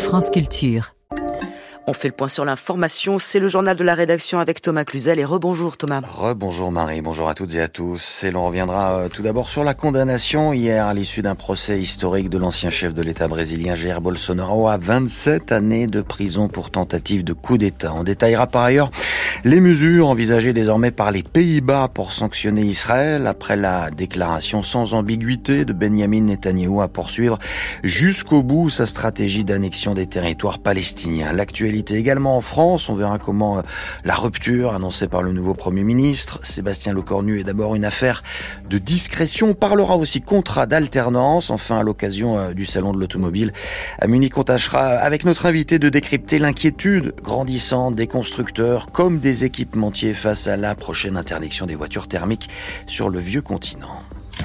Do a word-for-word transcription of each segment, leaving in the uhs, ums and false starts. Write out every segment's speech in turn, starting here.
France Culture. On fait le point sur l'information, c'est le journal de la rédaction avec Thomas Cluzel et rebonjour Thomas. Rebonjour Marie, bonjour à toutes et à tous. Et l'on reviendra euh, tout d'abord sur la condamnation hier à l'issue d'un procès historique de l'ancien chef de l'État brésilien Jair Bolsonaro à vingt-sept années de prison pour tentative de coup d'État. On détaillera par ailleurs les mesures envisagées désormais par les Pays-Bas pour sanctionner Israël après la déclaration sans ambiguïté de Benyamin Netanyahou à poursuivre jusqu'au bout sa stratégie d'annexion des territoires palestiniens. L'actualité également en France, on verra comment la rupture annoncée par le nouveau Premier ministre Sébastien Lecornu est d'abord une affaire de discrétion. On parlera aussi contrat d'alternance. Enfin, à l'occasion du salon de l'automobile à Munich, on tâchera avec notre invité de décrypter l'inquiétude grandissante des constructeurs comme des équipementiers face à la prochaine interdiction des voitures thermiques sur le vieux continent.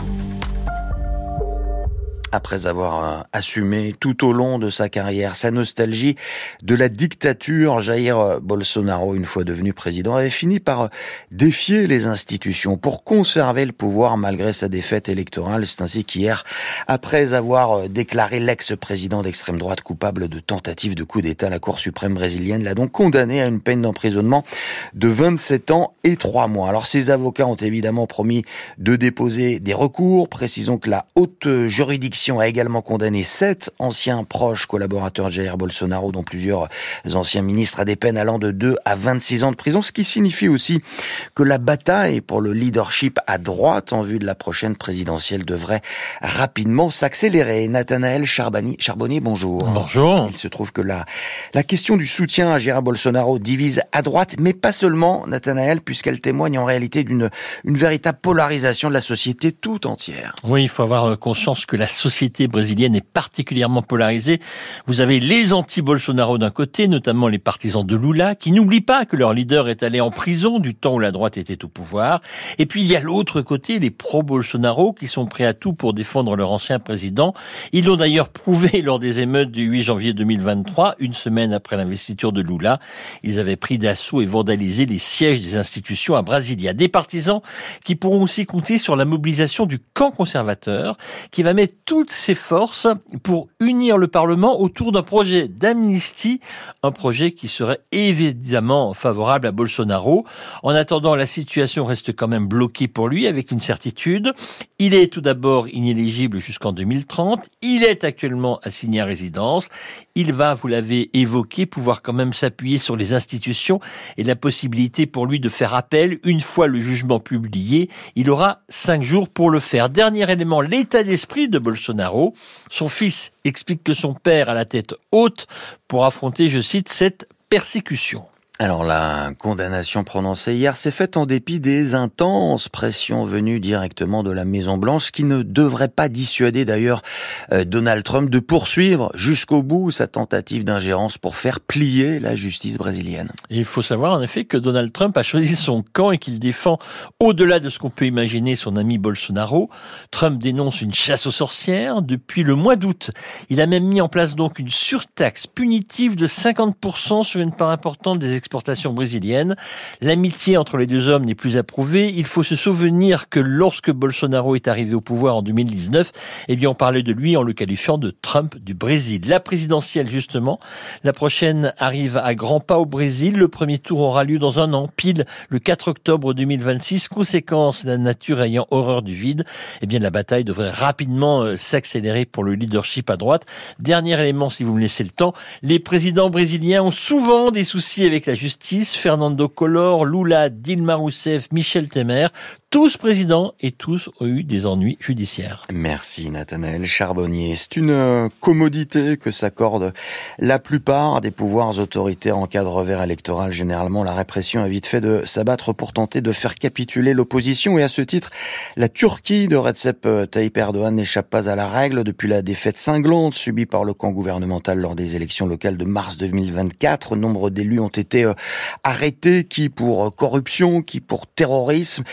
Après avoir assumé tout au long de sa carrière sa nostalgie de la dictature, Jair Bolsonaro, une fois devenu président, avait fini par défier les institutions pour conserver le pouvoir malgré sa défaite électorale. C'est ainsi qu'hier, après avoir déclaré l'ex-président d'extrême droite coupable de tentative de coup d'État, la Cour suprême brésilienne l'a donc condamné à une peine d'emprisonnement de vingt-sept ans et trois mois. Alors ses avocats ont évidemment promis de déposer des recours. Précisons que la haute juridiction a également condamné sept anciens proches collaborateurs de Jair Bolsonaro, dont plusieurs anciens ministres, à des peines allant de deux à vingt-six ans de prison, ce qui signifie aussi que la bataille pour le leadership à droite en vue de la prochaine présidentielle devrait rapidement s'accélérer. Nathanaël Charbonnier, Charbonnier, bonjour. Bonjour. Il se trouve que la, la question du soutien à Jair Bolsonaro divise à droite, mais pas seulement, Nathanaël, puisqu'elle témoigne en réalité d'une une véritable polarisation de la société tout entière. Oui, il faut avoir conscience que la société La société brésilienne est particulièrement polarisée. Vous avez les anti-Bolsonaro d'un côté, notamment les partisans de Lula, qui n'oublient pas que leur leader est allé en prison du temps où la droite était au pouvoir. Et puis il y a l'autre côté, les pro-Bolsonaro, qui sont prêts à tout pour défendre leur ancien président. Ils l'ont d'ailleurs prouvé lors des émeutes du huit janvier deux mille vingt-trois, une semaine après l'investiture de Lula. Ils avaient pris d'assaut et vandalisé les sièges des institutions à Brasilia. Des partisans qui pourront aussi compter sur la mobilisation du camp conservateur, qui va mettre toutes ses forces pour unir le Parlement autour d'un projet d'amnistie, un projet qui serait évidemment favorable à Bolsonaro. En attendant, la situation reste quand même bloquée pour lui avec une certitude. Il est tout d'abord inéligible jusqu'en deux mille trente. Il est actuellement assigné à résidence. Il va, vous l'avez évoqué, pouvoir quand même s'appuyer sur les institutions et la possibilité pour lui de faire appel une fois le jugement publié. Il aura cinq jours pour le faire. Dernier élément, l'état d'esprit de Bolsonaro. Son fils explique que son père a la tête haute pour affronter, je cite, cette persécution. Alors la condamnation prononcée hier s'est faite en dépit des intenses pressions venues directement de la Maison-Blanche, qui ne devrait pas dissuader d'ailleurs euh, Donald Trump de poursuivre jusqu'au bout sa tentative d'ingérence pour faire plier la justice brésilienne. Et il faut savoir en effet que Donald Trump a choisi son camp et qu'il défend, au-delà de ce qu'on peut imaginer, son ami Bolsonaro. Trump dénonce une chasse aux sorcières. Depuis le mois d'août, il a même mis en place donc une surtaxe punitive de cinquante pour cent sur une part importante des exportations brésiliennes. L'amitié entre les deux hommes n'est plus approuvée. Il faut se souvenir que lorsque Bolsonaro est arrivé au pouvoir en deux mille dix-neuf, eh bien on parlait de lui en le qualifiant de Trump du Brésil. La présidentielle, justement, la prochaine arrive à grands pas au Brésil. Le premier tour aura lieu dans un an, pile le quatre octobre deux mille vingt-six. Conséquence, la nature ayant horreur du vide, eh bien la bataille devrait rapidement s'accélérer pour le leadership à droite. Dernier élément, si vous me laissez le temps, les présidents brésiliens ont souvent des soucis avec la justice. Fernando Collor, Lula, Dilma Rousseff, Michel Temer, tous présidents et tous ont eu des ennuis judiciaires. Merci Nathanaël Charbonnier. C'est une commodité que s'accordent la plupart des pouvoirs autoritaires en cas de revers électoral. Généralement, la répression a vite fait de s'abattre pour tenter de faire capituler l'opposition. Et à ce titre, la Turquie de Recep Tayyip Erdogan n'échappe pas à la règle. Depuis la défaite cinglante subie par le camp gouvernemental lors des élections locales de mars deux mille vingt-quatre, nombre d'élus ont été arrêtés, qui pour corruption, qui pour terrorisme. C'est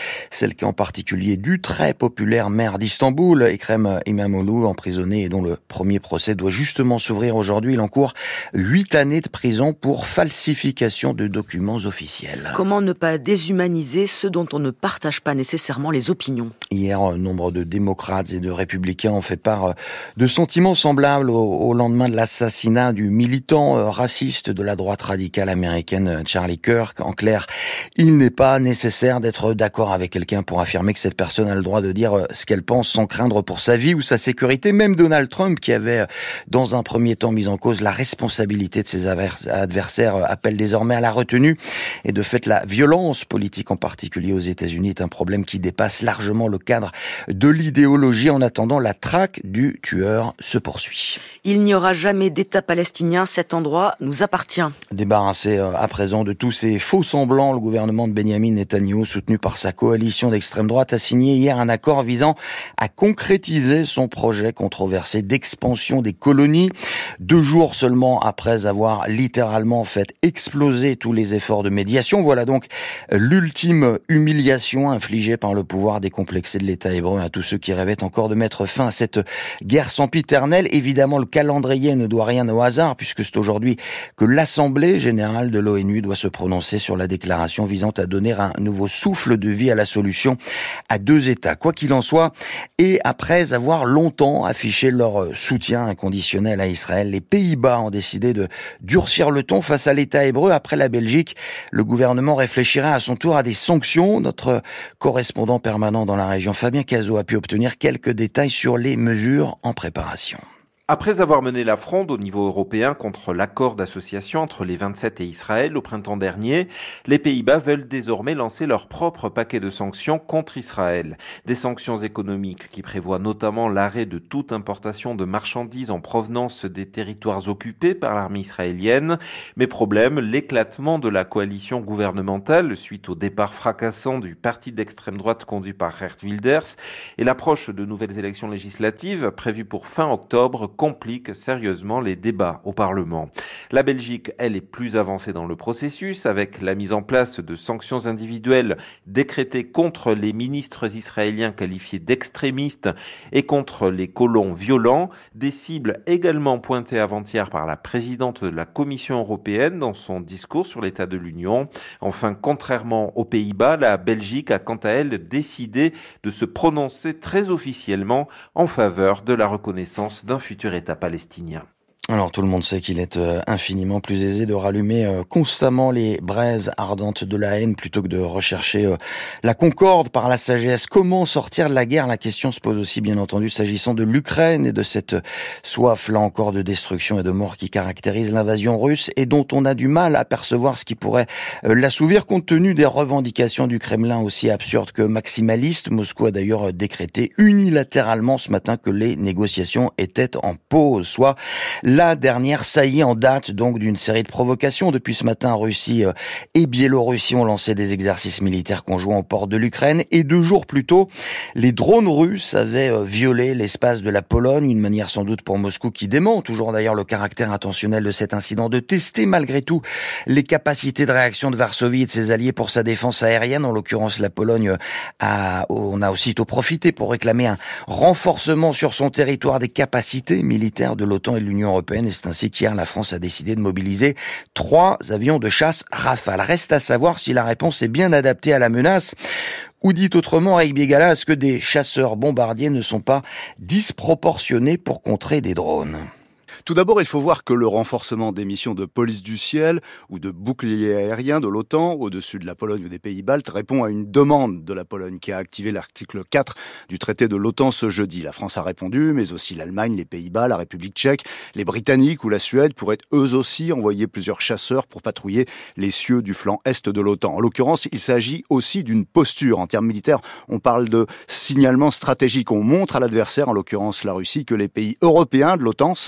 le cas en particulier du très populaire maire d'Istanbul, Ekrem İmamoğlu, emprisonné et dont le premier procès doit justement s'ouvrir aujourd'hui. Il encourt huit années de prison pour falsification de documents officiels. Comment ne pas déshumaniser ceux dont on ne partage pas nécessairement les opinions ? Hier, nombre de démocrates et de républicains ont fait part de sentiments semblables au, au lendemain de l'assassinat du militant raciste de la droite radicale américaine Charlie Kirk. En clair, il n'est pas nécessaire d'être d'accord avec quelqu'un pour affirmer que cette personne a le droit de dire ce qu'elle pense sans craindre pour sa vie ou sa sécurité. Même Donald Trump, qui avait dans un premier temps mis en cause la responsabilité de ses adversaires, appelle désormais à la retenue. Et de fait, la violence politique en particulier aux États-Unis est un problème qui dépasse largement le cadre de l'idéologie. En attendant, la traque du tueur se poursuit. Il n'y aura jamais d'État palestinien, cet endroit nous appartient. Débarrassé à présent de tous ces faux semblants, le gouvernement de Benyamin Netanyahou, soutenu par sa coalition d'extrême droite, a signé hier un accord visant à concrétiser son projet controversé d'expansion des colonies. Deux jours seulement après avoir littéralement fait exploser tous les efforts de médiation, voilà donc l'ultime humiliation infligée par le pouvoir décomplexé de l'État hébreu à tous ceux qui rêvaient encore de mettre fin à cette guerre sempiternelle. Évidemment, le calendrier ne doit rien au hasard, puisque c'est aujourd'hui que l'Assemblée générale de l'ONU doit se prononcer sur la déclaration visant à donner un nouveau souffle de vie à la solution à deux États. Quoi qu'il en soit, et après avoir longtemps affiché leur soutien inconditionnel à Israël, les Pays-Bas ont décidé de durcir le ton face à l'État hébreu. Après la Belgique, le gouvernement réfléchira à son tour à des sanctions. Notre correspondant permanent dans la région, Fabien Cazot, a pu obtenir quelques détails sur les mesures en préparation. Après avoir mené la fronde au niveau européen contre l'accord d'association entre les vingt-sept et Israël au printemps dernier, les Pays-Bas veulent désormais lancer leur propre paquet de sanctions contre Israël. Des sanctions économiques qui prévoient notamment l'arrêt de toute importation de marchandises en provenance des territoires occupés par l'armée israélienne. Mais problème, l'éclatement de la coalition gouvernementale suite au départ fracassant du parti d'extrême droite conduit par Geert Wilders et l'approche de nouvelles élections législatives prévues pour fin octobre complique sérieusement les débats au Parlement. La Belgique, elle, est plus avancée dans le processus avec la mise en place de sanctions individuelles décrétées contre les ministres israéliens qualifiés d'extrémistes et contre les colons violents, des cibles également pointées avant-hier par la présidente de la Commission européenne dans son discours sur l'état de l'Union. Enfin, contrairement aux Pays-Bas, la Belgique a quant à elle décidé de se prononcer très officiellement en faveur de la reconnaissance d'un futur État palestinien. Alors tout le monde sait qu'il est infiniment plus aisé de rallumer constamment les braises ardentes de la haine plutôt que de rechercher la concorde par la sagesse. Comment sortir de la guerre ? La question se pose aussi bien entendu s'agissant de l'Ukraine et de cette soif là encore de destruction et de mort qui caractérise l'invasion russe et dont on a du mal à percevoir ce qui pourrait l'assouvir compte tenu des revendications du Kremlin aussi absurdes que maximalistes. Moscou a d'ailleurs décrété unilatéralement ce matin que les négociations étaient en pause, soit la dernière saillie en date donc d'une série de provocations. Depuis ce matin, Russie et Biélorussie ont lancé des exercices militaires conjoints au port de l'Ukraine et deux jours plus tôt, les drones russes avaient violé l'espace de la Pologne, une manière sans doute pour Moscou qui dément toujours d'ailleurs le caractère intentionnel de cet incident de tester malgré tout les capacités de réaction de Varsovie et de ses alliés pour sa défense aérienne. En l'occurrence, la Pologne a, on a aussitôt profité pour réclamer un renforcement sur son territoire des capacités militaires de l'OTAN et de l'Union européenne. Et c'est ainsi qu'hier, la France a décidé de mobiliser trois avions de chasse Rafale. Reste à savoir si la réponse est bien adaptée à la menace. Ou dit autrement, Eric Biégala, est-ce que des chasseurs bombardiers ne sont pas disproportionnés pour contrer des drones ? Tout d'abord, il faut voir que le renforcement des missions de police du ciel ou de bouclier aérien de l'OTAN au-dessus de la Pologne ou des pays baltes répond à une demande de la Pologne qui a activé l'article quatre du traité de l'OTAN ce jeudi. La France a répondu, mais aussi l'Allemagne, les Pays-Bas, la République tchèque, les Britanniques ou la Suède pourraient eux aussi envoyer plusieurs chasseurs pour patrouiller les cieux du flanc est de l'OTAN. En l'occurrence, il s'agit aussi d'une posture. En termes militaires, on parle de signalement stratégique. On montre à l'adversaire, en l'occurrence la Russie, que les pays européens de l'OTAN, sans les Américains,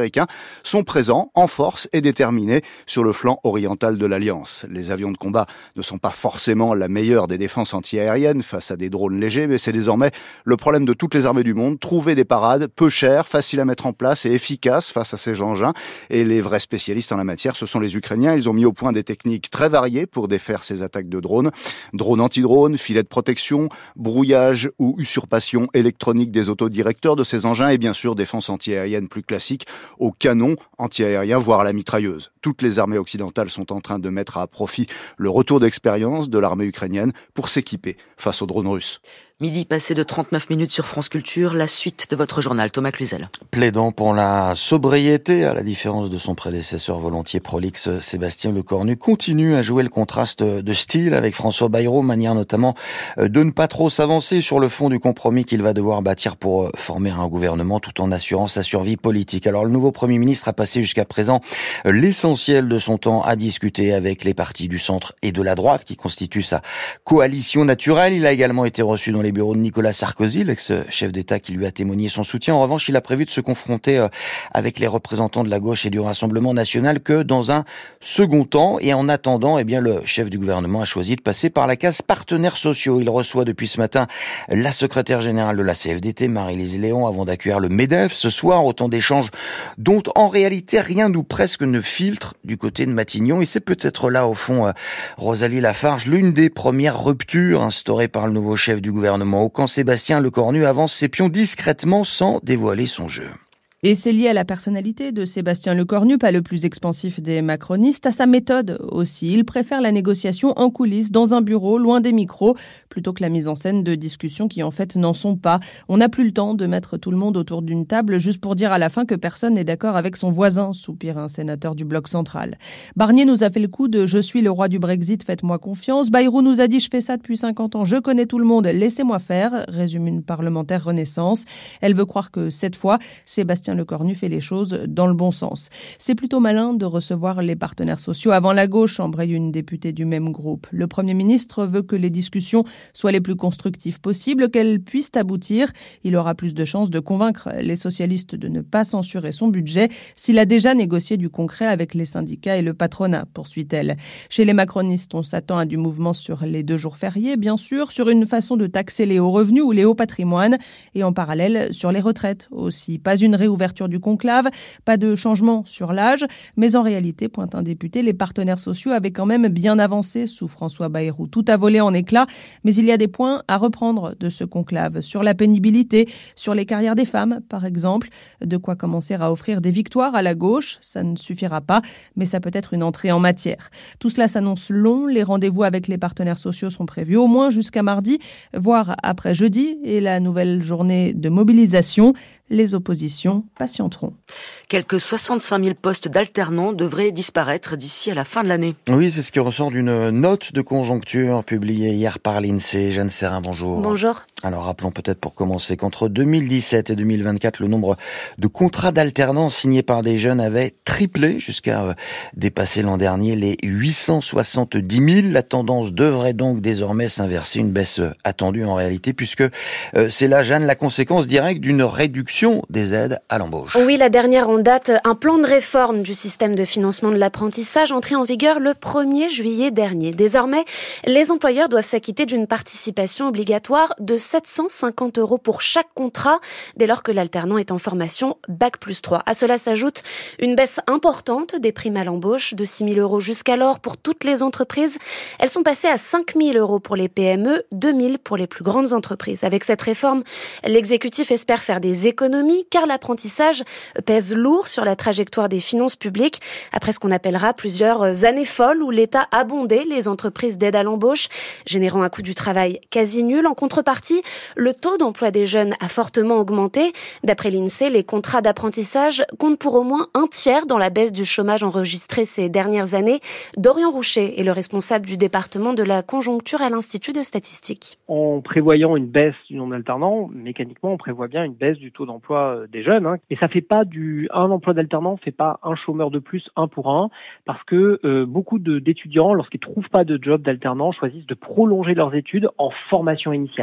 Américains sont présents en force et déterminés sur le flanc oriental de l'Alliance. Les avions de combat ne sont pas forcément la meilleure des défenses antiaériennes face à des drones légers, mais c'est désormais le problème de toutes les armées du monde, trouver des parades peu chères, faciles à mettre en place et efficaces face à ces engins. Et les vrais spécialistes en la matière, ce sont les Ukrainiens. Ils ont mis au point des techniques très variées pour défaire ces attaques de drones. Drones anti-drones, filets de protection, brouillage ou usurpation électronique des autodirecteurs de ces engins et bien sûr défense antiaérienne plus classique aux canons antiaériens, voire à la mitrailleuse. Toutes les armées occidentales sont en train de mettre à profit le retour d'expérience de l'armée ukrainienne pour s'équiper face aux drones russes. Midi passé de trente-neuf minutes sur France Culture, la suite de votre journal, Thomas Cluzel. Plaidant pour la sobriété, à la différence de son prédécesseur volontiers prolixe, Sébastien Lecornu continue à jouer le contraste de style avec François Bayrou, manière notamment de ne pas trop s'avancer sur le fond du compromis qu'il va devoir bâtir pour former un gouvernement tout en assurant sa survie politique. Alors le nouveau Premier ministre a passé jusqu'à présent l'essentiel de son temps à discuter avec les partis du centre et de la droite qui constituent sa coalition naturelle. Il a également été reçu dans les bureaux de Nicolas Sarkozy, l'ex-chef d'État qui lui a témoigné son soutien. En revanche, il a prévu de se confronter avec les représentants de la gauche et du Rassemblement national que dans un second temps. Et en attendant, eh bien, le chef du gouvernement a choisi de passer par la case partenaires sociaux. Il reçoit depuis ce matin la secrétaire générale de la C F D T, Marie-Lise Léon, avant d'accueillir le MEDEF ce soir. Autant d'échanges dont en réalité rien ou presque ne filtre du côté de Matignon. Et c'est peut-être là, au fond, Rosalie Lafarge, l'une des premières ruptures instaurées par le nouveau chef du gouvernement, au quand Sébastien Lecornu avance ses pions discrètement sans dévoiler son jeu. Et c'est lié à la personnalité de Sébastien Lecornu, pas le plus expansif des macronistes, à sa méthode aussi. Il préfère la négociation en coulisses, dans un bureau, loin des micros, plutôt que la mise en scène de discussions qui en fait n'en sont pas. On n'a plus le temps de mettre tout le monde autour d'une table juste pour dire à la fin que personne n'est d'accord avec son voisin, soupire un sénateur du bloc central. Barnier nous a fait le coup de « je suis le roi du Brexit, faites-moi confiance ». Bayrou nous a dit « je fais ça depuis cinquante ans, je connais tout le monde, laissez-moi faire », résume une parlementaire Renaissance. Elle veut croire que cette fois, Sébastien Lecornu fait les choses dans le bon sens. C'est plutôt malin de recevoir les partenaires sociaux avant la gauche, embraye une députée du même groupe. Le Premier ministre veut que les discussions soient les plus constructives possibles, qu'elles puissent aboutir. Il aura plus de chances de convaincre les socialistes de ne pas censurer son budget s'il a déjà négocié du concret avec les syndicats et le patronat, poursuit-elle. Chez les macronistes, on s'attend à du mouvement sur les deux jours fériés, bien sûr, sur une façon de taxer les hauts revenus ou les hauts patrimoines, et en parallèle sur les retraites aussi. Pas une réouverture du conclave, pas de changement sur l'âge, mais en réalité, pointe un député, les partenaires sociaux avaient quand même bien avancé sous François Bayrou. Tout a volé en éclats, mais il y a des points à reprendre de ce conclave. Sur la pénibilité, sur les carrières des femmes, par exemple, de quoi commencer à offrir des victoires à la gauche. Ça ne suffira pas, mais ça peut être une entrée en matière. Tout cela s'annonce long, les rendez-vous avec les partenaires sociaux sont prévus au moins jusqu'à mardi, voire après jeudi, et la nouvelle journée de mobilisation. Les oppositions patienteront. Quelques soixante-cinq mille postes d'alternants devraient disparaître d'ici à la fin de l'année. Oui, c'est ce qui ressort d'une note de conjoncture publiée hier par l'INSEE. Jeanne Serrin, bonjour. Bonjour. Alors rappelons peut-être pour commencer qu'entre deux mille dix-sept et deux mille vingt-quatre, le nombre de contrats d'alternance signés par des jeunes avait triplé jusqu'à dépasser l'an dernier les huit cent soixante-dix mille. La tendance devrait donc désormais s'inverser, une baisse attendue en réalité, puisque c'est là, Jeanne, la conséquence directe d'une réduction des aides à l'embauche. Oui, la dernière en date, un plan de réforme du système de financement de l'apprentissage entré en vigueur le premier juillet dernier. Désormais, les employeurs doivent s'acquitter d'une participation obligatoire de sept cent cinquante euros pour chaque contrat dès lors que l'alternant est en formation bac plus trois. À cela s'ajoute une baisse importante des primes à l'embauche de six mille euros jusqu'alors pour toutes les entreprises. Elles sont passées à cinq mille euros pour les P M E, deux mille pour les plus grandes entreprises. Avec cette réforme, l'exécutif espère faire des économies car l'apprentissage pèse lourd sur la trajectoire des finances publiques après ce qu'on appellera plusieurs années folles où l'État abondait les entreprises d'aide à l'embauche, générant un coût du travail quasi nul. En contrepartie, le taux d'emploi des jeunes a fortement augmenté. D'après l'INSEE, les contrats d'apprentissage comptent pour au moins un tiers dans la baisse du chômage enregistrée ces dernières années. Dorian Rouchet est le responsable du département de la conjoncture à l'Institut de statistique. En prévoyant une baisse du nombre d'alternants, mécaniquement, on prévoit bien une baisse du taux d'emploi des jeunes. Hein. Et ça fait pas du un emploi d'alternant, fait pas un chômeur de plus, un pour un, parce que euh, beaucoup de, d'étudiants, lorsqu'ils trouvent pas de job d'alternant, choisissent de prolonger leurs études en formation initiale. Il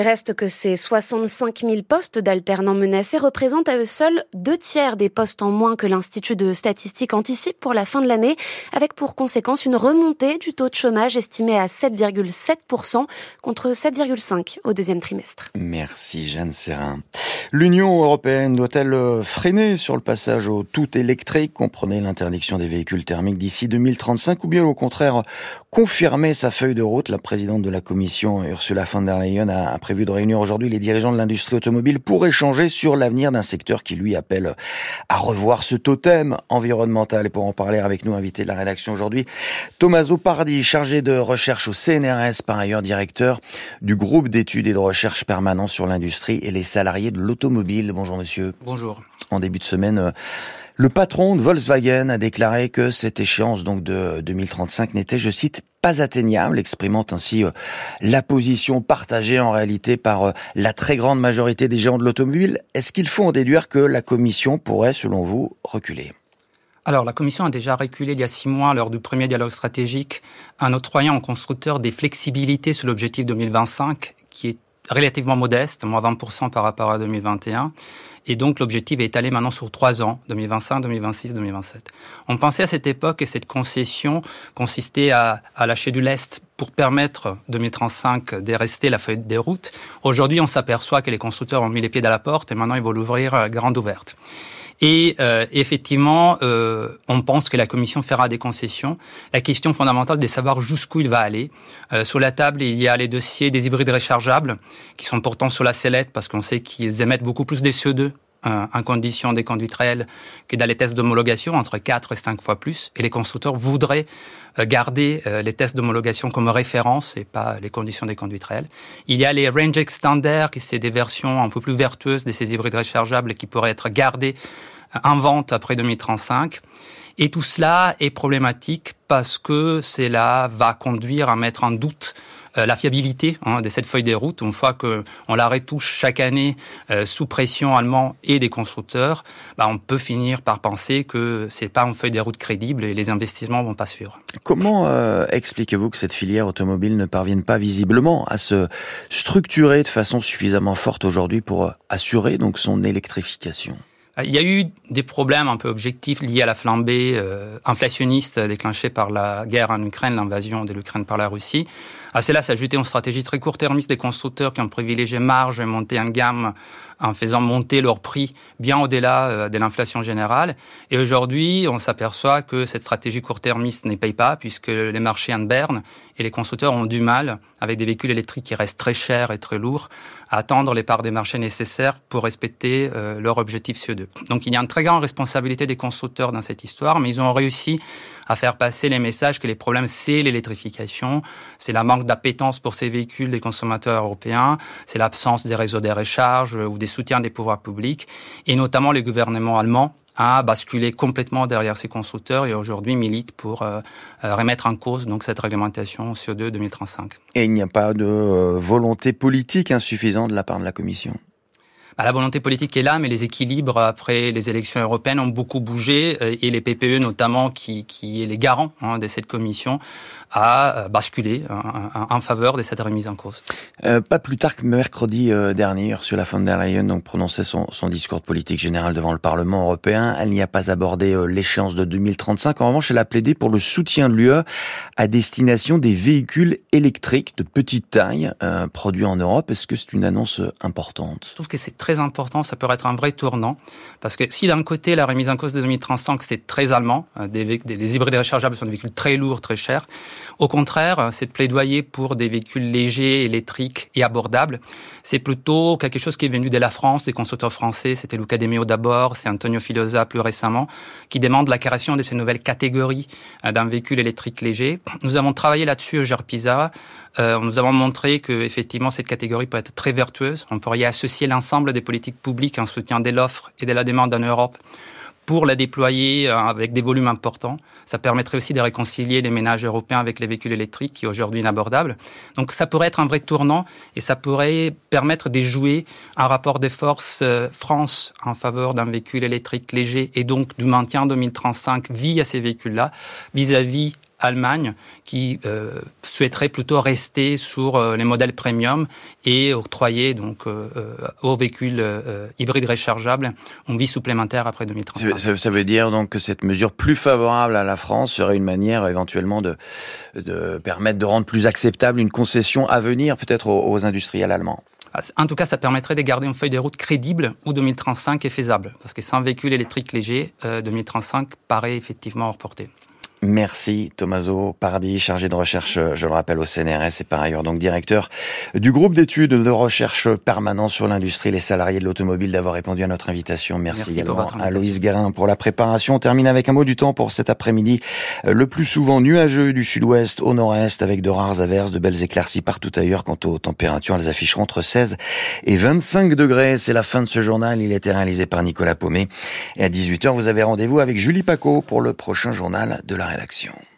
reste que ces soixante-cinq mille postes d'alternants menacés représentent à eux seuls deux tiers des postes en moins que l'Institut de statistique anticipe pour la fin de l'année, avec pour conséquence une remontée du taux de chômage estimé à sept virgule sept pour cent contre sept virgule cinq pour cent au deuxième trimestre. Merci Jeanne Serrin. L'Union européenne doit-elle freiner sur le passage au tout électrique, comprenez l'interdiction des véhicules thermiques d'ici deux mille trente-cinq, ou bien au contraire confirmer sa feuille de route? La présidente de la Commission, Ursula von der Leyen, a prévu de réunir aujourd'hui les dirigeants de l'industrie automobile pour échanger sur l'avenir d'un secteur qui lui appelle à revoir ce totem environnemental. Et pour en parler avec nous, invité de la rédaction aujourd'hui, Tommaso Pardi, chargé de recherche au C N R S, par ailleurs directeur du groupe d'études et de recherche permanent sur l'industrie et les salariés de l'automobile. Bonjour monsieur. Bonjour. En début de semaine, le patron de Volkswagen a déclaré que cette échéance donc de deux mille trente-cinq n'était, je cite, pas atteignable, exprimant ainsi euh, la position partagée en réalité par euh, la très grande majorité des géants de l'automobile. Est-ce qu'il faut en déduire que la Commission pourrait, selon vous, reculer ? Alors, la Commission a déjà reculé il y a six mois lors du premier dialogue stratégique en octroyant aux constructeurs des flexibilités sur l'objectif deux mille vingt-cinq, qui est relativement modeste, moins vingt pour cent par rapport à deux mille vingt et un. Et donc, l'objectif est étalé maintenant sur trois ans, deux mille vingt-cinq, deux mille vingt-six, deux mille vingt-sept. On pensait à cette époque que cette concession consistait à, à lâcher du lest pour permettre, deux mille trente-cinq, de rester la feuille des routes. Aujourd'hui, on s'aperçoit que les constructeurs ont mis les pieds dans la porte et maintenant, ils vont l'ouvrir grande ouverte. Et euh, effectivement, euh, on pense que la Commission fera des concessions. La question fondamentale de savoir jusqu'où il va aller. Euh, sur la table, il y a les dossiers des hybrides rechargeables qui sont pourtant sur la sellette parce qu'on sait qu'ils émettent beaucoup plus de C O deux euh, en conditions des conduites réelles que dans les tests d'homologation, entre quatre et cinq fois plus. Et les constructeurs voudraient garder les tests d'homologation comme référence et pas les conditions des conduites réelles. Il y a les range extenders, qui c'est des versions un peu plus vertueuses de ces hybrides rechargeables qui pourraient être gardées en vente après deux mille trente-cinq. Et tout cela est problématique parce que cela va conduire à mettre en doute la fiabilité hein, de cette feuille de route. Une fois qu'on la retouche chaque année euh, sous pression allemande et des constructeurs, bah, on peut finir par penser que c'est pas une feuille de route crédible et les investissements vont pas suivre. Comment euh, expliquez-vous que cette filière automobile ne parvienne pas visiblement à se structurer de façon suffisamment forte aujourd'hui pour assurer donc son électrification ? Il y a eu des problèmes un peu objectifs liés à la flambée euh, inflationniste déclenchée par la guerre en Ukraine, l'invasion de l'Ukraine par la Russie. À cela s'ajoutait une stratégie très court-termiste des constructeurs qui ont privilégié marge et monté en gamme en faisant monter leur prix bien au-delà de l'inflation générale. Et aujourd'hui, on s'aperçoit que cette stratégie court-termiste ne paye pas puisque les marchés en berne et les constructeurs ont du mal, avec des véhicules électriques qui restent très chers et très lourds, à atteindre les parts des marchés nécessaires pour respecter euh, leur objectif C O deux. Donc il y a une très grande responsabilité des constructeurs dans cette histoire, mais ils ont réussi à faire passer les messages que les problèmes, c'est l'électrification, c'est la manque d'appétence pour ces véhicules des consommateurs européens, c'est l'absence des réseaux de recharge ou des soutiens des pouvoirs publics, et notamment le gouvernement allemand a basculé complètement derrière ces constructeurs et aujourd'hui milite pour euh, remettre en cause donc cette réglementation C O deux deux mille trente-cinq. Et il n'y a pas de euh, volonté politique insuffisante de la part de la Commission ? Bah, la volonté politique est là, mais les équilibres après les élections européennes ont beaucoup bougé et les P P E notamment, qui, qui est les garants hein, de cette commission, a basculé en, en faveur de cette remise en cause. Euh, pas plus tard que mercredi euh, dernier, Ursula von der Leyen donc prononçait son, son discours de politique générale devant le Parlement européen. Elle n'y a pas abordé euh, l'échéance de deux mille trente-cinq. En revanche, elle a plaidé pour le soutien de l'U E à destination des véhicules électriques de petite taille euh, produits en Europe. Est-ce que c'est une annonce importante ? Je trouve que c'est très important, ça peut être un vrai tournant, parce que si d'un côté la remise en cause de deux mille trente-cinq c'est très allemand, des, des, les hybrides rechargeables sont des véhicules très lourds, très chers, au contraire, c'est de plaidoyer pour des véhicules légers, électriques et abordables. C'est plutôt quelque chose qui est venu de la France, des constructeurs français, c'était Luca De Meo d'abord, c'est Antonio Filosa plus récemment, qui demande la création de ces nouvelles catégories d'un véhicule électrique léger. Nous avons travaillé là-dessus au GERPISA, euh, nous avons montré que effectivement cette catégorie peut être très vertueuse, on pourrait y associer l'ensemble des politiques publiques en soutien de l'offre et de la demande en Europe pour la déployer avec des volumes importants. Ça permettrait aussi de réconcilier les ménages européens avec les véhicules électriques qui est aujourd'hui inabordables. Donc ça pourrait être un vrai tournant et ça pourrait permettre de jouer un rapport de force France en faveur d'un véhicule électrique léger et donc du maintien en deux mille trente-cinq via ces véhicules-là vis-à-vis Allemagne, qui euh, souhaiterait plutôt rester sur euh, les modèles premium et octroyer donc euh, euh, aux véhicules euh, hybrides rechargeables une vie supplémentaire après deux mille trente-cinq. Ça, ça veut dire donc que cette mesure plus favorable à la France serait une manière éventuellement de, de permettre de rendre plus acceptable une concession à venir peut-être aux, aux industriels allemands. En tout cas, ça permettrait de garder une feuille de route crédible où deux mille trente-cinq est faisable. Parce que sans véhicule électrique léger, euh, deux mille trente-cinq paraît effectivement hors portée. Merci Tommaso Pardi, chargé de recherche, je le rappelle, au C N R S et par ailleurs donc directeur du groupe d'études de recherche permanent sur l'industrie, les salariés de l'automobile, d'avoir répondu à notre invitation. Merci, Merci également à Loïs Guérin pour la préparation. On termine avec un mot du temps pour cet après-midi, le plus souvent nuageux du sud-ouest au nord-est, avec de rares averses, de belles éclaircies partout ailleurs. Quant aux températures, elles afficheront entre seize et vingt-cinq degrés. C'est la fin de ce journal. Il a été réalisé par Nicolas Paumet. Et à dix-huit heures, vous avez rendez-vous avec Julie Paco pour le prochain journal de la rédaction.